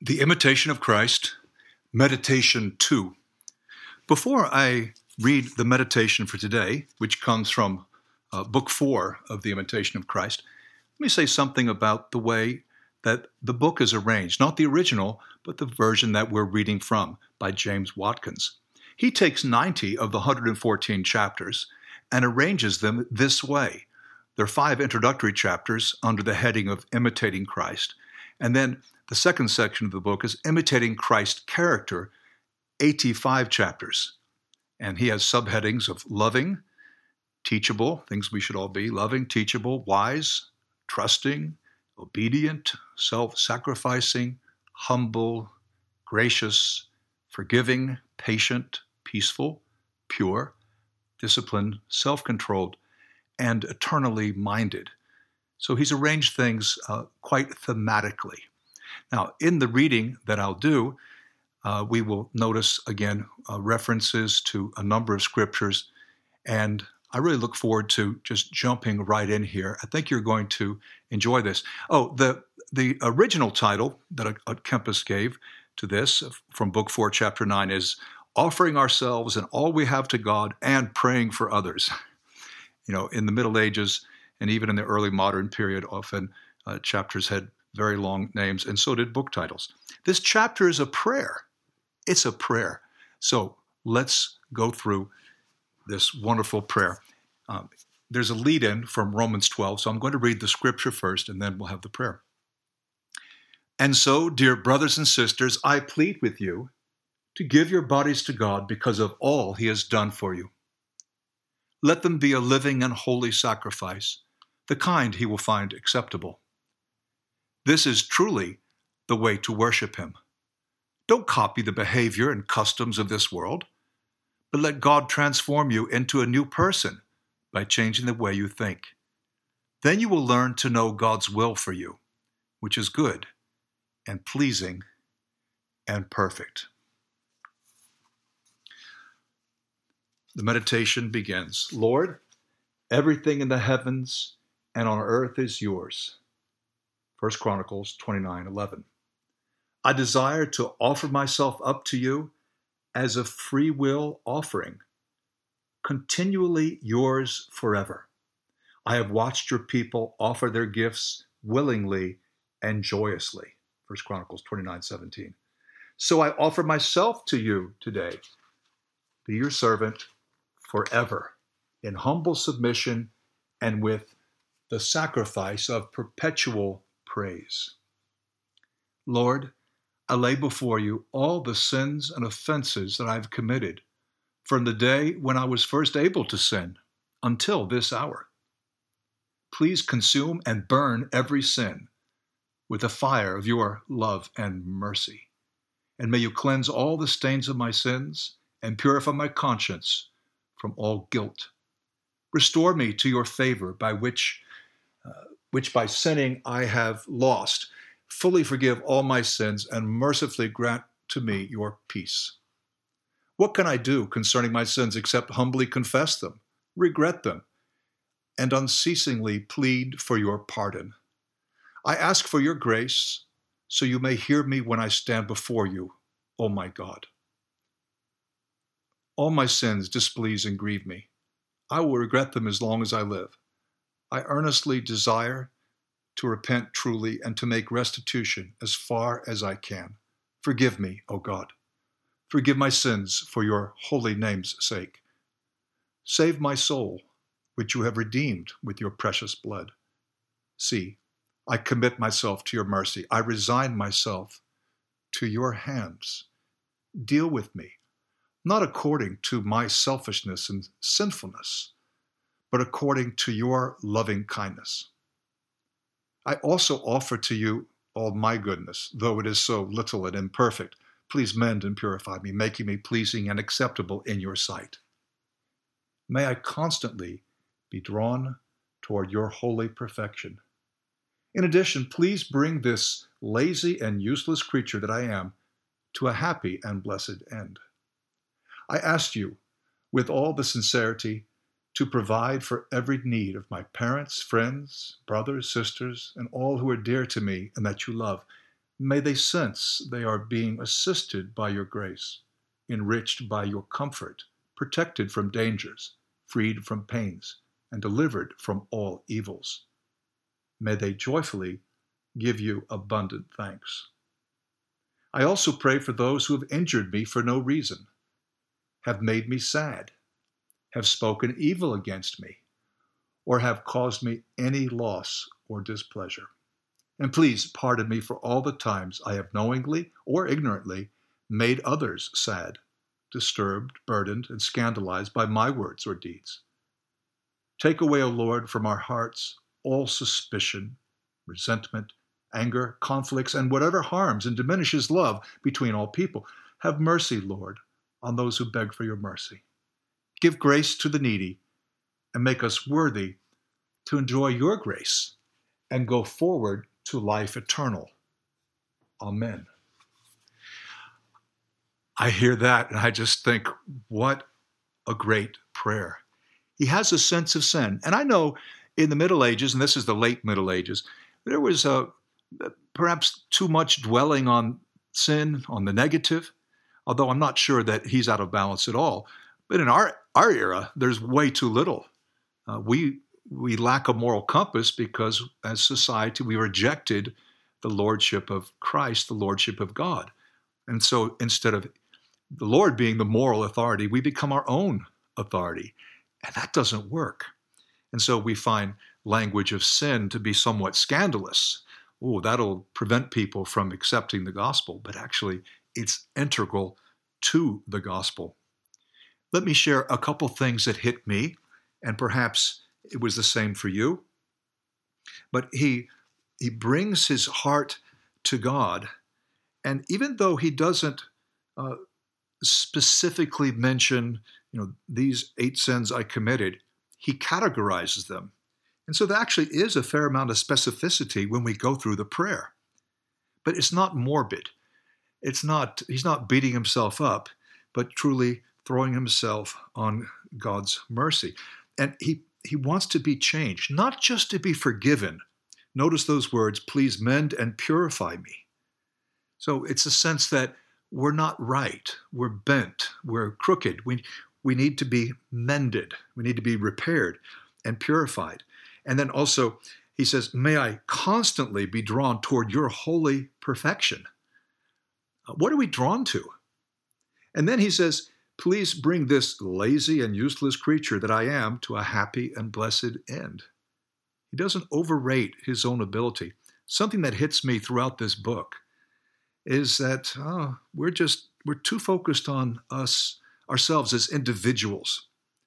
The Imitation of Christ, Meditation 2. Before I read the meditation for today, which comes from Book 4 of The Imitation of Christ, let me say something about the way that the book is arranged, not the original, but the version that we're reading from by James Watkins. He takes 90 of the 114 chapters and arranges them this way. There are 5 introductory chapters under the heading of Imitating Christ, and then the second section of the book is Imitating Christ's Character, 85 chapters. And he has subheadings of loving, teachable, things we should all be, loving, teachable, wise, trusting, obedient, self-sacrificing, humble, gracious, forgiving, patient, peaceful, pure, disciplined, self-controlled, and eternally minded. So he's arranged things quite thematically. Now, in the reading that I'll do, we will notice, again, references to a number of scriptures, and I really look forward to just jumping right in here. I think you're going to enjoy this. Oh, the original title that Kempis gave to this from Book 4, Chapter 9 is Offering Ourselves and All We Have to God and Praying for Others. You know, in the Middle Ages and even in the early modern period, often chapters had very long names, and so did book titles. This chapter is a prayer. It's a prayer. So let's go through this wonderful prayer. There's a lead-in from Romans 12, so I'm going to read the scripture first, and then we'll have the prayer. And so, dear brothers and sisters, I plead with you to give your bodies to God because of all He has done for you. Let them be a living and holy sacrifice, the kind He will find acceptable. This is truly the way to worship Him. Don't copy the behavior and customs of this world, but let God transform you into a new person by changing the way you think. Then you will learn to know God's will for you, which is good and pleasing and perfect. The meditation begins. Lord, everything in the heavens and on earth is yours. 1 Chronicles 29:11. I desire to offer myself up to you as a free will offering, continually yours forever. I have watched your people offer their gifts willingly and joyously. 1 Chronicles 29:17. So I offer myself to you today. Be your servant forever, in humble submission and with the sacrifice of perpetual praise. Lord, I lay before you all the sins and offenses that I've committed from the day when I was first able to sin until this hour. Please consume and burn every sin with the fire of your love and mercy. And may you cleanse all the stains of my sins and purify my conscience from all guilt. Restore me to your favor by which by sinning I have lost. Fully forgive all my sins and mercifully grant to me your peace. What can I do concerning my sins except humbly confess them, regret them, and unceasingly plead for your pardon? I ask for your grace so you may hear me when I stand before you, O my God. All my sins displease and grieve me. I will regret them as long as I live. I earnestly desire to repent truly and to make restitution as far as I can. Forgive me, O God. Forgive my sins for your holy name's sake. Save my soul, which you have redeemed with your precious blood. See, I commit myself to your mercy. I resign myself to your hands. Deal with me, not according to my selfishness and sinfulness, but according to your loving kindness. I also offer to you all my goodness, though it is so little and imperfect. Please mend and purify me, making me pleasing and acceptable in your sight. May I constantly be drawn toward your holy perfection. In addition, please bring this lazy and useless creature that I am to a happy and blessed end. I ask you, with all the sincerity, to provide for every need of my parents, friends, brothers, sisters, and all who are dear to me and that you love. May they sense they are being assisted by your grace, enriched by your comfort, protected from dangers, freed from pains, and delivered from all evils. May they joyfully give you abundant thanks. I also pray for those who have injured me for no reason, have made me sad, have spoken evil against me, or have caused me any loss or displeasure. And please pardon me for all the times I have knowingly or ignorantly made others sad, disturbed, burdened, and scandalized by my words or deeds. Take away, O Lord, from our hearts all suspicion, resentment, anger, conflicts, and whatever harms and diminishes love between all people. Have mercy, Lord, on those who beg for your mercy. Give grace to the needy and make us worthy to enjoy your grace and go forward to life eternal. Amen. I hear that and I just think, what a great prayer. He has a sense of sin. And I know in the Middle Ages, and this is the late Middle Ages, there was perhaps too much dwelling on sin, on the negative, although I'm not sure that he's out of balance at all. But in our era, there's way too little. We lack a moral compass because as society, we rejected the lordship of Christ, the lordship of God. And so instead of the Lord being the moral authority, we become our own authority. And that doesn't work. And so we find language of sin to be somewhat scandalous. Oh, that'll prevent people from accepting the gospel. But actually, it's integral to the gospel. Let me share a couple things that hit me, and perhaps it was the same for you. But he brings his heart to God, and even though he doesn't specifically mention, these 8 sins I committed, he categorizes them. And so there actually is a fair amount of specificity when we go through the prayer. But it's not morbid. He's not beating himself up, but truly throwing himself on God's mercy. And he wants to be changed, not just to be forgiven. Notice those words, please mend and purify me. So it's a sense that we're not right, we're bent, we're crooked. We need to be mended. We need to be repaired and purified. And then also, he says, may I constantly be drawn toward your holy perfection. What are we drawn to? And then he says, please bring this lazy and useless creature that I am to a happy and blessed end. He doesn't overrate his own ability. Something that hits me throughout this book is that we're too focused on ourselves as individuals.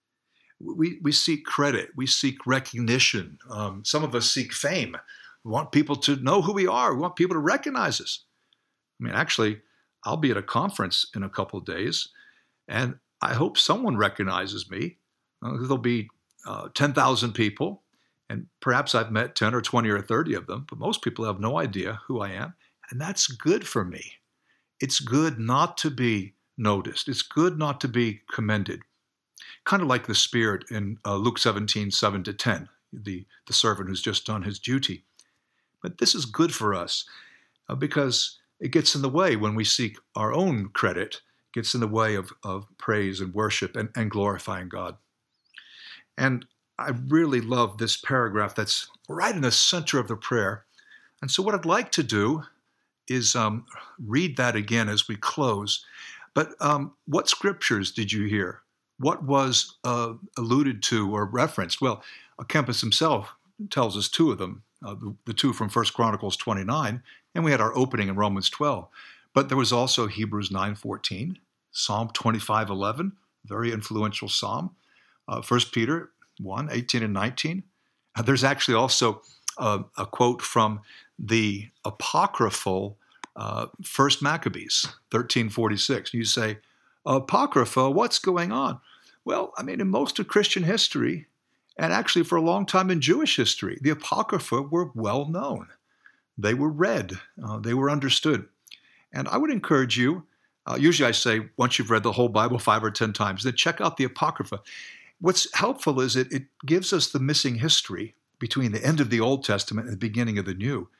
We seek credit. We seek recognition. Some of us seek fame. We want people to know who we are. We want people to recognize us. Actually, I'll be at a conference in a couple of days, and I hope someone recognizes me. There'll be 10,000 people, and perhaps I've met 10 or 20 or 30 of them, but most people have no idea who I am, and that's good for me. It's good not to be noticed. It's good not to be commended. Kind of like the Spirit in Luke 17, 7-10, the servant who's just done his duty. But this is good for us because it gets in the way when we seek our own credit, gets in the way of praise and worship and glorifying God. And I really love this paragraph that's right in the center of the prayer. And so what I'd like to do is read that again as we close. But what scriptures did you hear? What was alluded to or referenced? Well, Kempis himself tells us 2 of them, the 2 from 1 Chronicles 29, and we had our opening in Romans 12. But there was also Hebrews 9:14, Psalm 25:11, very influential psalm, 1 Peter 1:18 and 19. There's actually also a quote from the apocryphal 1 Maccabees 13:46. You say, Apocrypha, what's going on? Well, in most of Christian history, and actually for a long time in Jewish history, the Apocrypha were well known. They were read. They were understood. And I would encourage you, usually I say once you've read the whole Bible 5 or 10 times, then check out the Apocrypha. What's helpful is it gives us the missing history between the end of the Old Testament and the beginning of the New.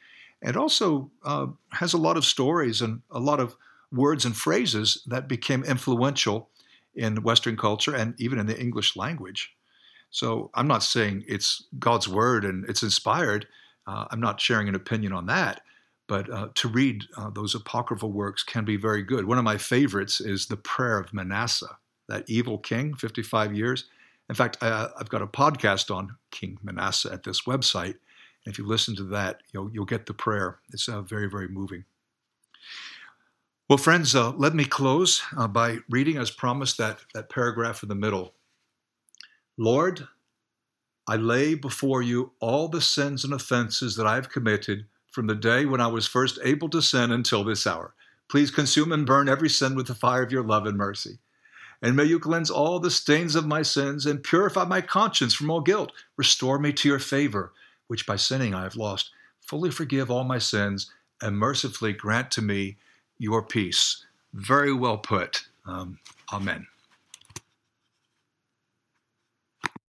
And also has a lot of stories and a lot of words and phrases that became influential in Western culture and even in the English language. So I'm not saying it's God's word and it's inspired. I'm not sharing an opinion on that. But to read those apocryphal works can be very good. One of my favorites is the Prayer of Manasseh, that evil king, 55 years. In fact, I've got a podcast on King Manasseh at this website. If you listen to that, you'll get the prayer. It's very, very moving. Well, friends, let me close by reading, as promised, that paragraph in the middle. Lord, I lay before you all the sins and offenses that I have committed from the day when I was first able to sin until this hour. Please consume and burn every sin with the fire of your love and mercy. And may you cleanse all the stains of my sins and purify my conscience from all guilt. Restore me to your favor, which by sinning I have lost. Fully forgive all my sins and mercifully grant to me your peace. Very well put. Amen.